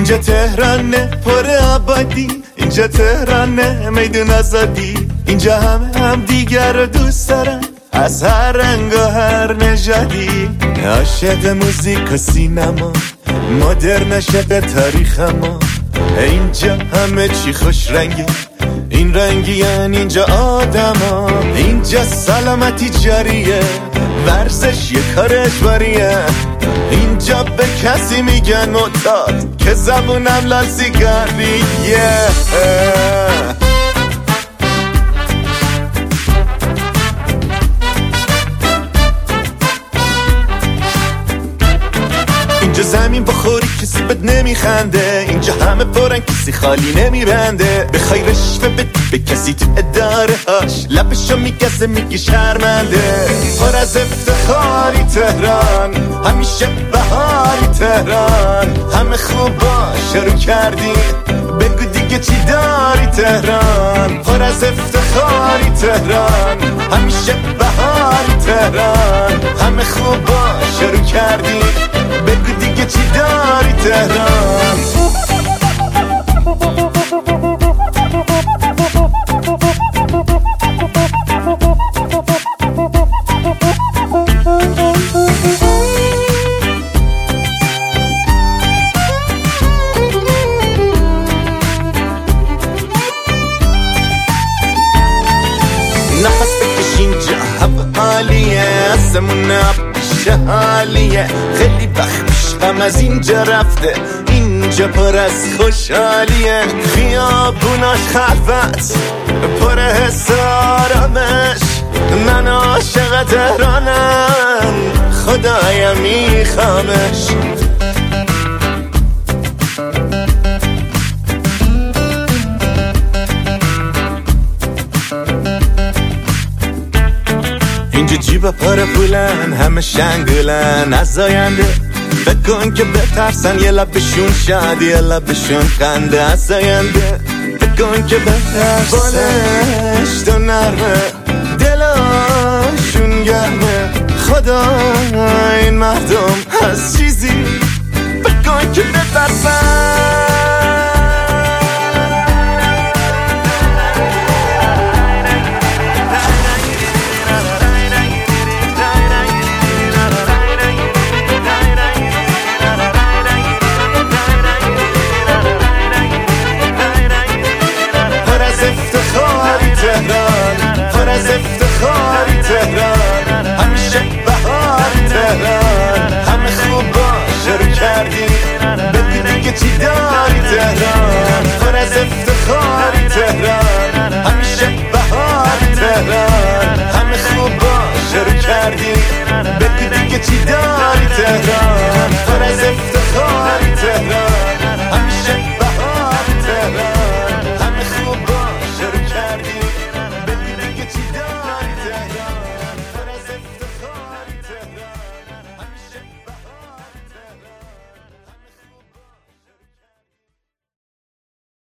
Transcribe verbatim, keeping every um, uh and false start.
اینجا تهرانه پر آبادی، اینجا تهرانه میدون آزادی، اینجا همه هم دیگر رو دوست دارن از هر رنگ و هر نژادی. عاشق موزیک و سینما، مدرن عاشق تاریخ ما، اینجا همه چی خوش رنگه، این رنگی یعنی اینجا آدما، اینجا سلامتی جاریه، ورزش یه کار اجباریه، اینجا به کسی میگن معتاد که زبونم لال سیگاریه. اینجا زمین بخوری کسی بد نمیخنده، اینجا همه پرن کسی خالی نمیبنده، بخوای رشوه بدی به کسی تو اداره هاش لبشو میگزه میگی شرمنده. پر از افتخاری تهران، همیشه بهاری تهران، همه خوبا شروع کردی بگو دیگه چی داری تهران. پر از افتخاری تهران، همیشه بهاری تهران، همه خوبا شروع کردی بگو دیگه چی داری تهران. نفس بکش اینجا هوا عالیه، آسمون آبیشه حالیه، خیلی وقت پیشم از اینجا رفته، اینجا پر از خوشحالیه، خیابوناش خلوت پر حس آرامش، من عاشق تهرانم خدایا میخوامش. اینجا جیبا پر پولن، همه شنگولن از آینده، بکن که بترسن یه لبشون شادی یه لبشون خنده از آینده، بکن که بترسن بالش تو نرمه دلاشون گرمه، خدا این مردم از چیزی بکن که بترسن. پر از افتخاری تهران، پر از افتخاری تهران.